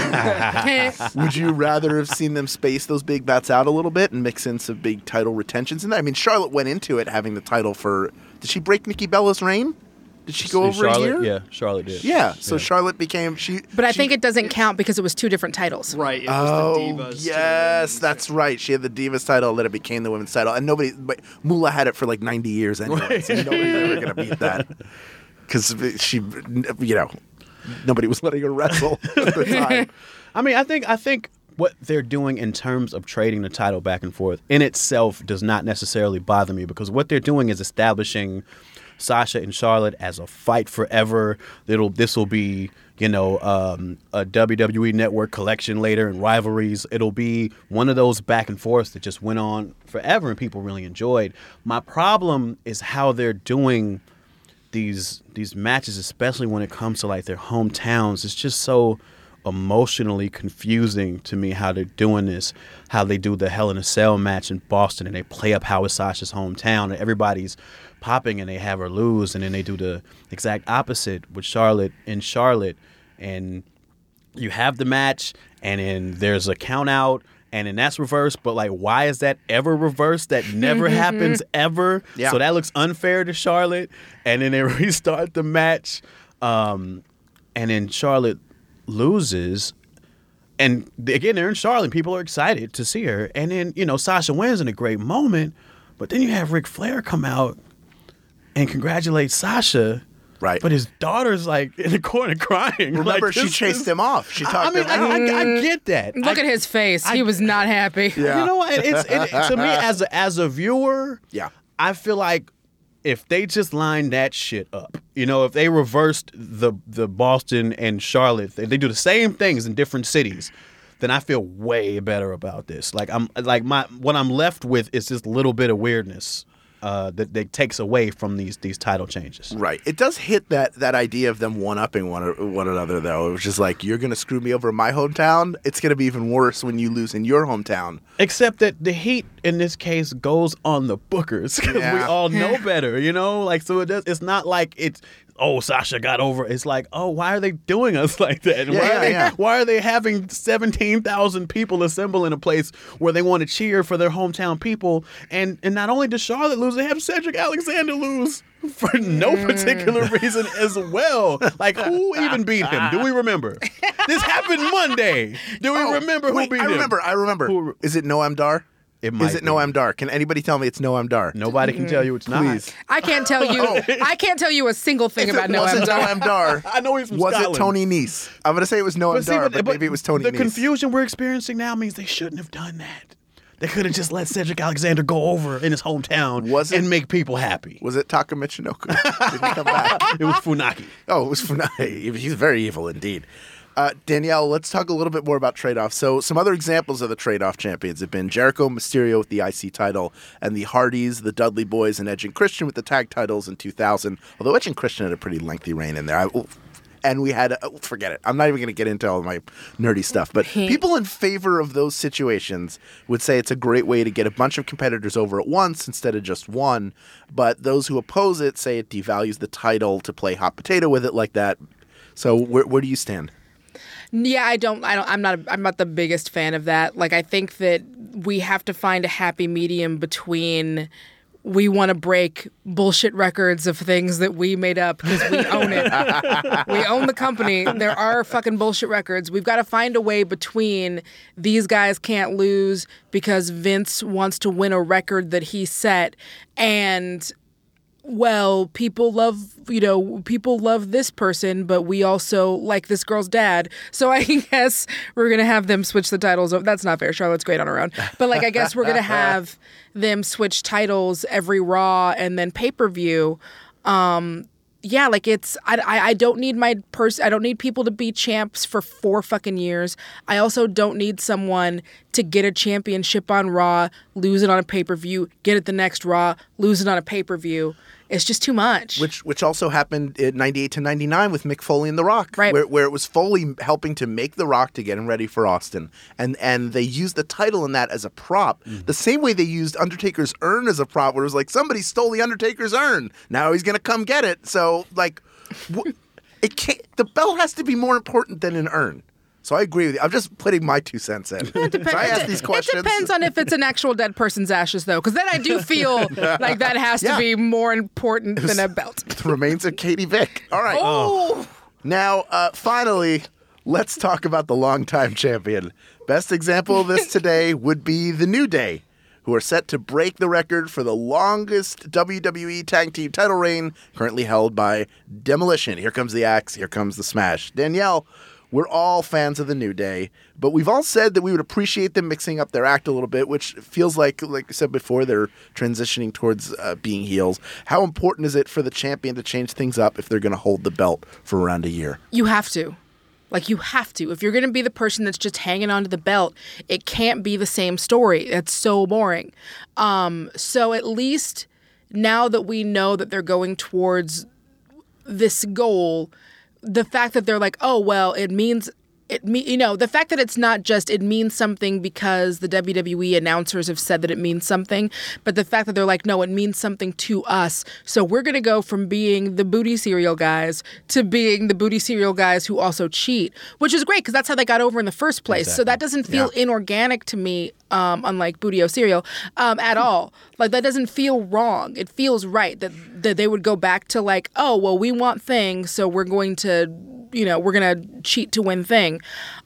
S2: Would you rather have seen them space those big bats out a little bit and mix in some big title retentions in there? I mean, Charlotte went into it having the title for. Did she break Nikki Bella's reign? Did she go over
S3: Charlotte,
S2: a year?
S3: Yeah, Charlotte did.
S2: Yeah. So
S3: Yeah.
S2: Charlotte became she.
S4: But I
S2: she-
S4: think it doesn't count because it was two different titles.
S10: Right. It was
S2: Oh
S10: the Divas. to
S2: yes,
S10: the
S2: that's right. She had the Divas title, then it became the Women's title, and nobody. But Moolah had it for like ninety years anyway, so nobody's ever gonna beat that because she, you know, nobody was letting her wrestle at the time.
S3: I mean, I think I think what they're doing in terms of trading the title back and forth in itself does not necessarily bother me, because what they're doing is establishing Sasha and Charlotte as a fight forever. It'll this will be, you know, um, a W W E Network collection later and rivalries. It'll be one of those back and forths that just went on forever and people really enjoyed. My problem is how they're doing these these matches, especially when it comes to like their hometowns. It's just so emotionally confusing to me how they're doing this, how they do the Hell in a Cell match in Boston and they play up how it's Sasha's hometown and everybody's popping and they have her lose, and then they do the exact opposite with Charlotte in Charlotte, and you have the match and then there's a count out and then that's reversed, but like why is that ever reversed? That never happens ever.
S2: Yeah.
S3: So that looks unfair to Charlotte, and then they restart the match, um, and then Charlotte loses, and again they're in Charlotte and people are excited to see her, and then you know Sasha wins in a great moment, but then you have Ric Flair come out and congratulate Sasha,
S2: Right.
S3: but his daughter's like in the corner crying.
S2: Remember,
S3: Like,
S2: she
S3: this
S2: chased
S3: is-
S2: him off. She
S3: I
S2: talked
S3: mean,
S2: him
S3: I,
S2: out.
S3: I, I get that.
S4: Look
S3: I-
S4: at his face.
S3: I-
S4: he was not happy.
S2: Yeah.
S3: You know what? It's it, to me as a, as a viewer.
S2: Yeah.
S3: I feel like if they just lined that shit up, you know, if they reversed the the Boston and Charlotte, they, they do the same things in different cities, then I feel way better about this. Like I'm like my what I'm left with is this little bit of weirdness uh, that that takes away from these these title changes.
S2: Right. It does hit that that idea of them one-upping one, one another, though. It was just like, you're going to screw me over in my hometown. It's going to be even worse when you lose in your hometown.
S3: Except that the heat in this case goes on the bookers, because we
S2: Yeah.
S3: all know better, you know. Like so, it does. It's not like it's oh Sasha got over. It's like oh why are they doing us like that? And
S2: Yeah,
S3: why
S2: yeah,
S3: are they
S2: yeah.
S3: why are they having seventeen thousand people assemble in a place where they want to cheer for their hometown people? And and not only does Charlotte lose, they have Cedric Alexander lose for no particular reason as well. Like who even beat him? Do we remember? This happened Monday. Do we
S2: Oh,
S3: remember who
S2: wait,
S3: beat
S2: I
S3: him?
S2: remember. I remember.
S3: Who-
S2: Is it Noam Dar?
S3: It might
S2: Is it
S3: be.
S2: Noam Dar? Can anybody tell me it's Noam Dar?
S3: Nobody can tell you it's not.
S2: Please.
S4: I can't tell you. I can't tell you a single thing
S2: If
S4: about
S2: it
S4: Noam
S2: wasn't
S4: Dar.
S2: Noam Dar,
S3: I know he's from
S2: was
S3: Scotland.
S2: it Tony Nese? I'm going to say it was Noam
S3: see,
S2: Dar, but, maybe it was Tony
S3: The
S2: Nese.
S3: confusion we're experiencing now means they shouldn't have done that. They could have just let Cedric Alexander go over in his hometown
S2: Was it-
S3: and make people happy.
S2: Was it Taka Michinoku? Did he come back?
S3: It was Funaki.
S2: Oh, it was Funai. He's very evil indeed. Uh, Danielle, let's talk a little bit more about trade-offs. So some other examples of the trade-off champions have been Jericho Mysterio with the I C title, and the Hardys, the Dudley Boys, and Edge and Christian with the tag titles in two thousand, although Edge and Christian had a pretty lengthy reign in there. I, and we had, oh, forget it. I'm not even going to get into all my nerdy stuff, but people in favor of those situations would say it's a great way to get a bunch of competitors over at once instead of just one, but those who oppose it say it devalues the title to play hot potato with it like that. So where, where do you stand?
S4: Yeah, I don't. I don't. I'm not. I'm not the biggest fan of that. Like, I think that we have to find a happy medium between we want to break bullshit records of things that we made up because we own it. We own the company. There are fucking bullshit records. We've got to find a way between these guys can't lose because Vince wants to win a record that he set, and well, people love, you know, people love this person, but we also like this girl's dad. So I guess we're going to have them switch the titles. That's not fair. Charlotte's great on her own. But, like, I guess we're going to have them switch titles every Raw and then pay-per-view. Um, yeah, like, it's, I, I, I don't need my person, I don't need people to be champs for four fucking years. I also don't need someone to get a championship on Raw, lose it on a pay-per-view, get it the next Raw, lose it on a pay-per-view. It's just too much.
S2: Which which also happened in ninety-eight to ninety-nine with Mick Foley and The Rock.
S4: Right.
S2: Where, where it was Foley helping to make The Rock to get him ready for Austin. And and they used the title in that as a prop. Mm. The same way they used Undertaker's urn as a prop, where it was like, somebody stole the Undertaker's urn. Now he's going to come get it. So, like, wh- it can't, the belt has to be more important than an urn. So I agree with you. I'm just putting my two cents in.
S4: It depends.
S2: So I ask these questions.
S4: It depends on if it's an actual dead person's ashes, though, because then I do feel like that has
S2: Yeah.
S4: to be more important than a belt.
S2: The remains of Katie Vick. All right.
S4: Oh.
S2: Now, uh, finally, let's talk about the longtime champion. Best example of this today would be The New Day, who are set to break the record for the longest W W E Tag Team title reign, currently held by Demolition. Here comes the axe. Here comes the smash. Danielle, we're all fans of The New Day, but we've all said that we would appreciate them mixing up their act a little bit, which feels like, like I said before, they're transitioning towards uh, being heels. How important is it for the champion to change things up if they're going to hold the belt for around a year?
S4: You have to. Like, you have to. If you're going to be the person that's just hanging on to the belt, it can't be the same story. It's so boring. Um, so at least now that we know that they're going towards this goal, the fact that they're like, oh, well, it means, it me, you know, the fact that it's not just it means something because the W W E announcers have said that it means something, but the fact that they're like, no, it means something to us. So we're going to go from being the booty cereal guys to being the booty cereal guys who also cheat, which is great because that's how they got over in the first place. Exactly. So that doesn't feel yeah. inorganic to me, um, unlike Booty-O cereal, um, at all. Like, that doesn't feel wrong. It feels right that, that they would go back to like, oh, well, we want things, so we're going to, you know, we're going to cheat to win thing.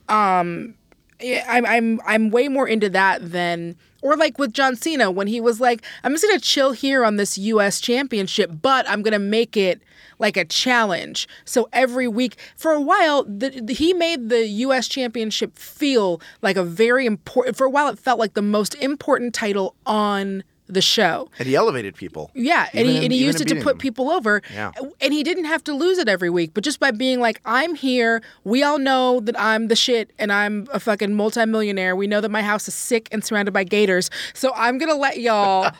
S4: Um, I'm, I'm, I'm way more into that than, or like with John Cena when he was like, I'm just going to chill here on this U S championship, but I'm going to make it like a challenge. So every week, for a while, the, the, he made the U S championship feel like a very important, for a while it felt like the most important title on the show.
S2: And he elevated people.
S4: Yeah, and he,
S2: in,
S4: and he used it to put
S2: them.
S4: people over.
S2: Yeah.
S4: And he didn't have to lose it every week, but just by being like, I'm here, we all know that I'm the shit and I'm a fucking multimillionaire. We know that my house is sick and surrounded by gators. So I'm going to let y'all...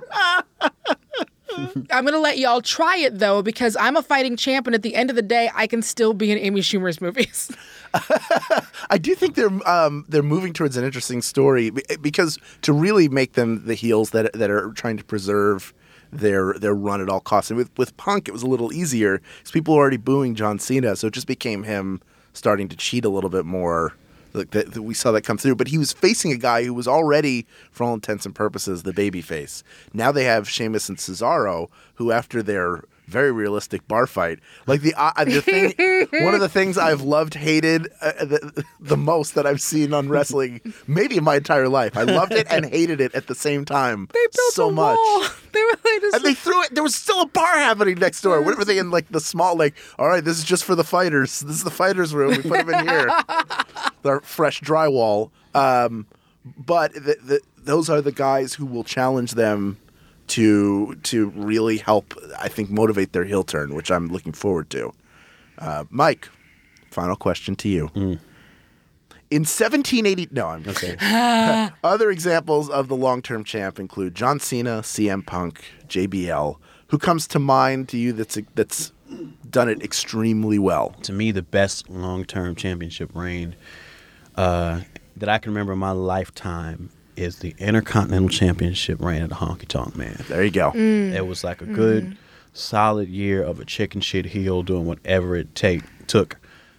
S4: I'm going to let y'all try it, though, because I'm a fighting champ, and at the end of the day, I can still be in Amy Schumer's movies.
S2: I do think they're um, they're moving towards an interesting story because to really make them the heels that that are trying to preserve their their run at all costs. And with, with Punk, it was a little easier because people were already booing John Cena, so it just became him starting to cheat a little bit more. Like that, that we saw that come through, but he was facing a guy who was already, for all intents and purposes, the babyface. Now they have Sheamus and Cesaro, who after their very realistic bar fight, like the uh, the thing, one of the things I've loved, hated uh, the, the most that I've seen on wrestling, maybe in my entire life. I loved it and hated it at the same time.
S4: They built
S2: so
S4: a
S2: much.
S4: wall. They were like, just
S2: and they threw it. There was still a bar happening next door. What were they in, like the small? Like, all right, this is just for the fighters. This is the fighters' room. We put them in here. Their fresh drywall. Um, but the, the, those are the guys who will challenge them to to really help, I think, motivate their heel turn, which I'm looking forward to. Uh, Mike, final question to you.
S3: Mm.
S2: In seventeen eighty, no, I'm okay. Other examples of the long-term champ include John Cena, C M Punk, J B L. Who comes to mind to you that's that's done it extremely well?
S3: To me, the best long-term championship reign uh, that I can remember in my lifetime is the Intercontinental Championship reign of the Honky Tonk Man.
S2: There you go.
S4: Mm.
S3: It was like a good, mm. solid year of a chicken shit heel doing whatever it take took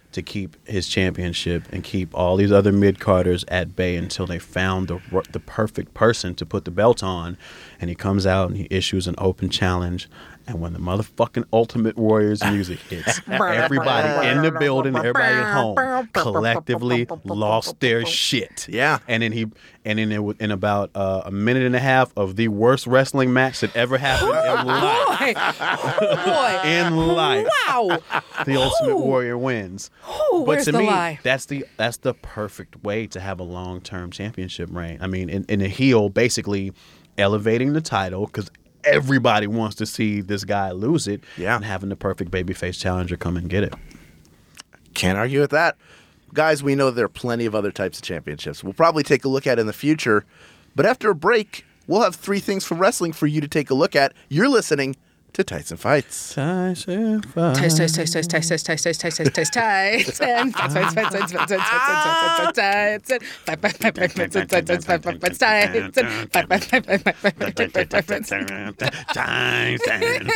S3: to keep his championship and keep all these other mid-carders at bay until they found the the perfect person to put the belt on. And he comes out and he issues an open challenge. And when the motherfucking Ultimate Warriors music hits, everybody in the building, everybody at home, collectively lost their shit.
S2: Yeah.
S3: And then he, and then it, in about uh, a minute and a half of the worst wrestling match that ever happened in life.
S4: Oh, boy.
S3: In life.
S4: Wow.
S3: The Ultimate Warrior wins.
S4: Ooh,
S3: but
S4: where's
S3: to
S4: the
S3: me,
S4: lie?
S3: that's the that's the perfect way to have a long-term championship reign. I mean, in, in a heel, basically elevating the title because everybody wants to see this guy lose it,
S2: yeah.
S3: and having the perfect babyface challenger come and get it.
S2: Can't argue with that. Guys, we know there are plenty of other types of championships we'll probably take a look at in the future. But after a break, we'll have three things from wrestling for you to take a look at. You're listening to Tights and Fights.
S3: Tights and Fights.
S4: Tights, tights, tights, tights, tights, tights, tights, tights, tights, tights, tights, tights, and fights, fights, fights, fights, fights, fights, fights, fights, tights, and fight, fight, fight, fight, fight, fight, fight, fight, fight, fight, fight, tights, and fight, fight, fight, fight, fight, fight, fight, fight, fight, fight, fight,
S3: Tights and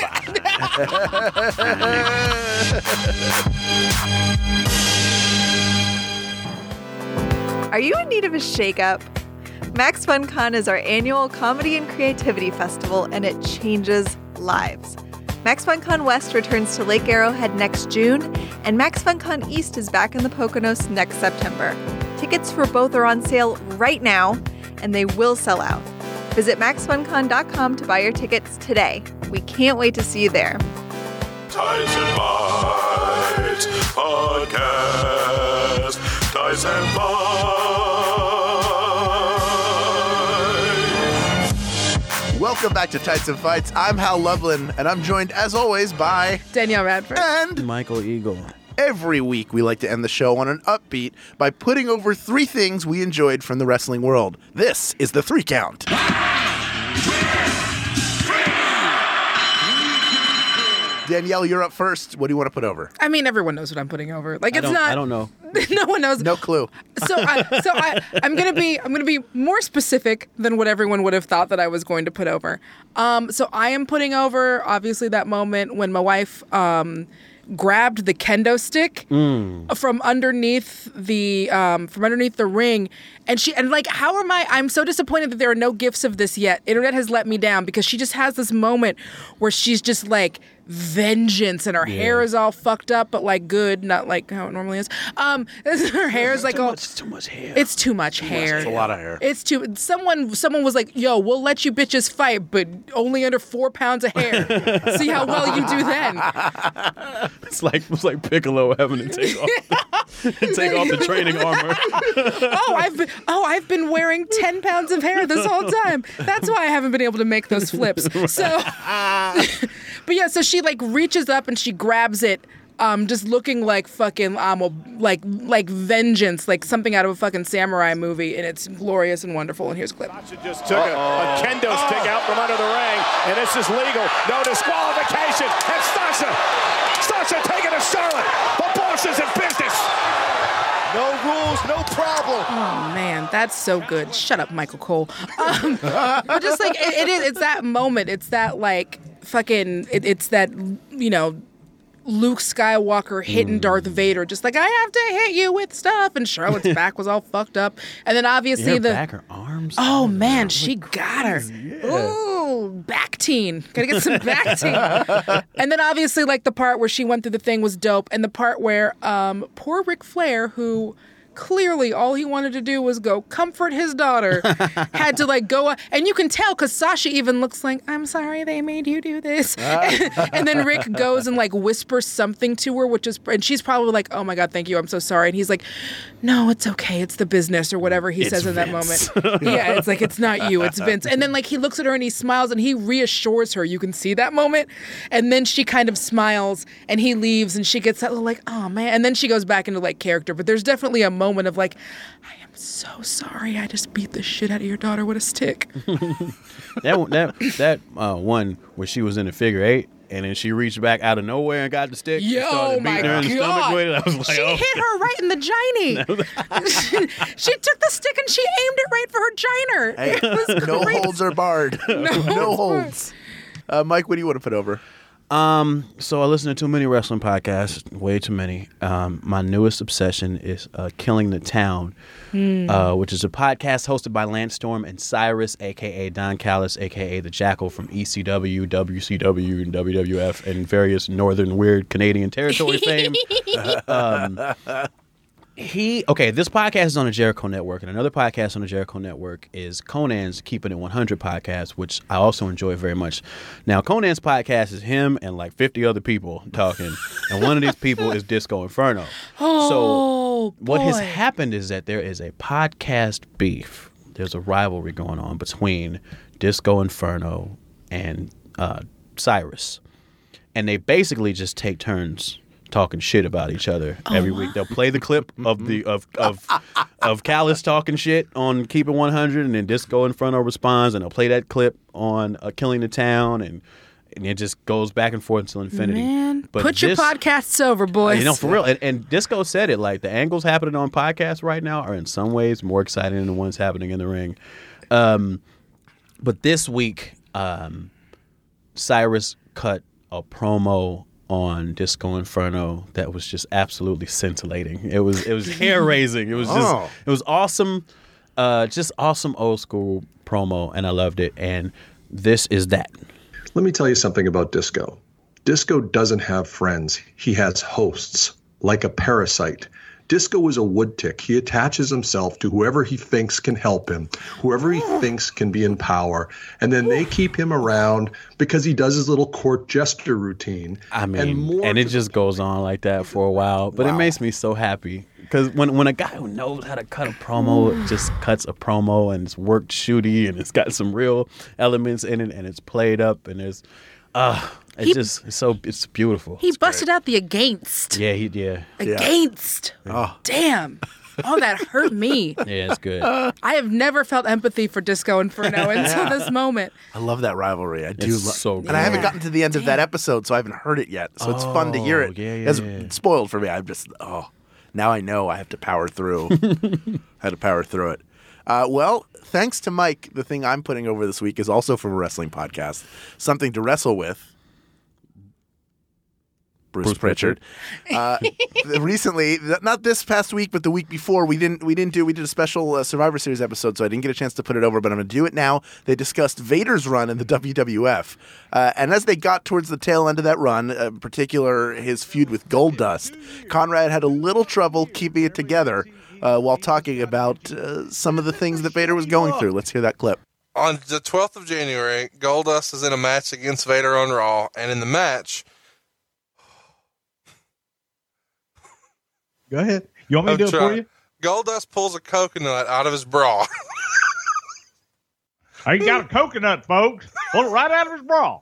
S10: Are you in need of a shakeup? Max FunCon is our annual comedy and creativity festival, and it changes lives. Max FunCon West returns to Lake Arrowhead next June, and Max FunCon East is back in the Poconos next September. Tickets for both are on sale right now, and they will sell out. Visit max fun con dot com to buy your tickets today. We can't wait to see you there.
S1: Tights and Fights Podcast. Tights and Fights.
S2: Welcome back to Tights and Fights. I'm Hal Loveland, and I'm joined, as always, by
S4: Danielle Radford
S2: and
S3: Michael Eagle.
S2: Every week, we like to end the show on an upbeat by putting over three things we enjoyed from the wrestling world. This is the three count. Danielle, you're up first. What do you want to put over?
S4: I mean, everyone knows what I'm putting over. Like,
S3: I
S4: it's
S3: don't,
S4: not.
S3: I don't know.
S4: No one knows.
S2: No clue.
S4: So, I, so I, I'm gonna be, I'm gonna be more specific than what everyone would have thought that I was going to put over. Um, so I am putting over, obviously, that moment when my wife um, grabbed the kendo stick
S3: mm.
S4: from underneath the, um, from underneath the ring, and she, and like, how am I? I'm so disappointed that there are no gifs of this yet. Internet has let me down because she just has this moment where she's just like. Vengeance, and her yeah. hair is all fucked up, but like good, not like how it normally is. Um, her hair is like
S3: too
S4: all.
S3: Much, it's too much hair.
S4: It's too much
S3: too
S4: hair.
S3: Much,
S2: it's a lot of hair.
S4: It's too. Someone, someone was like, "Yo, we'll let you bitches fight, but only under four pounds of hair. See how well you do then."
S3: It's like it's like Piccolo having to take off the, take off the training armor.
S4: oh, I've been, oh, I've been wearing ten pounds of hair this whole time. That's why I haven't been able to make those flips. So, but yeah, so she like reaches up and she grabs it, um, just looking like fucking um, like like vengeance, like something out of a fucking samurai movie, and it's glorious and wonderful. And here's a clip.
S13: Sasha just took a, a kendo stick out from under the ring, and this is legal. No disqualification. And Sasha, Sasha taking a Charlotte. The boss is in business.
S14: No rules, no problem.
S4: Oh man, that's so good. Shut up, Michael Cole. Um, but just like it, it is, it's that moment. It's that like fucking. It, it's that you know. Luke Skywalker hitting Darth Vader, just like I have to hit you with stuff, and Charlotte's back was all fucked up, and then obviously
S3: her
S4: the
S3: back, her arms.
S4: Oh man, she got her.
S3: Yeah.
S4: Ooh, back teen. Gotta get some back teen. And then obviously like the part where she went through the thing was dope, and the part where um poor Ric Flair, who clearly all he wanted to do was go comfort his daughter, had to like go, and you can tell because Sasha even looks like, I'm sorry they made you do this. And then Rick goes and like whispers something to her, which is, and she's probably like, oh my God, thank you, I'm so sorry. And he's like, no, it's okay, it's the business, or whatever he
S3: it's
S4: says in
S3: Vince.
S4: that moment. Yeah, it's like, it's not you, it's Vince. And then like he looks at her and he smiles and he reassures her. You can see that moment. And then she kind of smiles and he leaves and she gets that little like, oh man. And then she goes back into like character. But there's definitely a moment of like, I am so sorry, I just beat the shit out of your daughter with a stick.
S3: that that that uh, one where she was in a figure eight and then she reached back out of nowhere and got the stick.
S4: Yo, my
S3: her in the
S4: God.
S3: with it. I was like,
S4: she
S3: oh.
S4: hit her right in the giny. she, she took the stick and she aimed it right for her giner.
S2: Hey,
S4: it was
S2: no
S4: crazy.
S2: holds are barred.
S4: No,
S2: no holds. Uh, Mike, what do you want to put over?
S3: Um, so I listen to too many wrestling podcasts, way too many. Um, my newest obsession is uh, Killing the Town, mm. uh, which is a podcast hosted by Lance Storm and Cyrus, a k a. Don Callis, a k a. The Jackal from E C W, W C W, and W W F, and various northern weird Canadian territory fame. um, He okay. This podcast is on the Jericho Network, and another podcast on the Jericho Network is Conan's Keeping It one hundred podcast, which I also enjoy very much. Now, Conan's podcast is him and like fifty other people talking, and one of these people is Disco Inferno.
S4: Oh,
S3: so what
S4: boy.
S3: has happened is that there is a podcast beef. There's a rivalry going on between Disco Inferno and uh, Cyrus, and they basically just take turns talking shit about each other
S4: oh,
S3: every week. They'll play the clip of the of of of Callis talking shit on Keep It one hundred, and then Disco Inferno responds, and they'll play that clip on uh, Killing the Town, and and it just goes back and forth until infinity.
S4: Man,
S3: but
S4: put
S3: this,
S4: your podcasts over, boys.
S3: You know, for real. And, and Disco said it, like the angles happening on podcasts right now are in some ways more exciting than the ones happening in the ring. Um, but this week, um, Cyrus cut a promo on Disco Inferno that was just absolutely scintillating. It was it was hair raising. It was just
S2: Oh.
S3: it was awesome, uh, just awesome old school promo, and I loved it. And this is that.
S15: Let me tell you something about Disco. Disco doesn't have friends. He has hosts, like a parasite. Disco is a wood tick. He attaches himself to whoever he thinks can help him, whoever he thinks can be in power, and then they keep him around because he does his little court jester routine.
S3: I mean,
S15: and,
S3: and,
S15: more
S3: it just goes on like that for a while, but wow. It makes me so happy because when when a guy who knows how to cut a promo just cuts a promo and it's worked shooty and it's got some real elements in it and it's played up and there's, uh, it's
S4: He-
S3: just it's so it's beautiful.
S4: He busted out the against.
S3: Yeah, he yeah.
S4: Against.
S3: Oh.
S4: Damn. Oh, that hurt me.
S3: Yeah, it's good.
S4: I have never felt empathy for Disco Inferno until this moment.
S2: I love that rivalry. I do
S3: It's
S2: love
S3: so
S2: And
S3: good.
S2: I haven't gotten to the end of that episode, so I haven't heard it yet. So it's fun to hear
S3: Oh,
S2: it.
S3: yeah, yeah,
S2: it's
S3: yeah.
S2: spoiled for me. I'm just, oh, now I know I have to power through. I had to power through it. Uh, well, thanks to Mike, the thing I'm putting over this week is also from a wrestling podcast, Something to Wrestle With. Bruce,
S3: Bruce
S2: Pritchard. Uh, recently, th- not this past week, but the week before, we didn't we didn't do we did a special uh, Survivor Series episode, so I didn't get a chance to put it over, but I'm going to do it now. They discussed Vader's run in the W W F, uh, and as they got towards the tail end of that run, uh, in particular his feud with Goldust, Conrad had a little trouble keeping it together uh, while talking about uh, some of the things that Vader was going through. Let's hear that clip.
S16: On the twelfth of January, Goldust is in a match against Vader on Raw, and in the match,
S6: Go ahead. You want me to do it for you?
S16: Goldust pulls a coconut out of his bra.
S6: I got a coconut, folks. Pull it right out of his bra.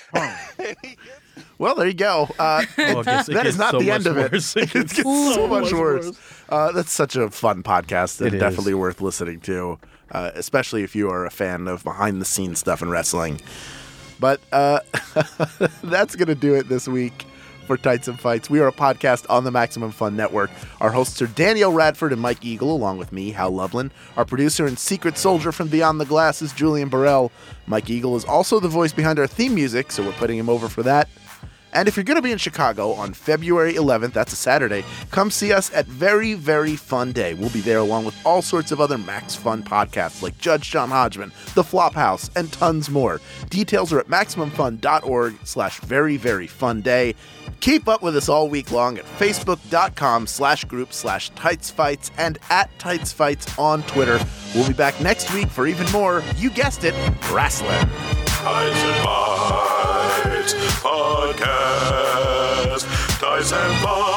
S2: Well, there you go. Uh,
S3: Oh, it gets- it
S2: that is
S3: gets
S2: not
S3: so
S2: the end
S3: much
S2: of it.
S3: worse.
S2: It
S3: It
S2: gets
S3: gets
S2: so,
S3: so
S2: much
S3: much
S2: worse.
S3: worse.
S2: Uh, that's such a fun podcast and
S3: It is.
S2: definitely worth listening to, uh, especially if you are a fan of behind-the-scenes stuff in wrestling. But uh, that's going to do it this week for Tights and Fights. We are a podcast on the Maximum Fun Network. Our hosts are Danielle Radford and Mike Eagle, along with me, Hal Lublin. Our producer and secret soldier from Beyond the Glass is Julian Burrell. Mike Eagle is also the voice behind our theme music, so we're putting him over for that. And if you're going to be in Chicago on February eleventh, that's a Saturday, come see us at Very, Very Fun Day. We'll be there along with all sorts of other Max Fun podcasts like Judge John Hodgman, The Flophouse, and tons more. Details are at MaximumFun.org slash Very, Very Fun Day. Keep up with us all week long at Facebook.com slash group slash TightsFights and at TightsFights on Twitter. We'll be back next week for even more, you guessed it, wrestling.
S1: Tights and Fights Podcast. Tights and Fights.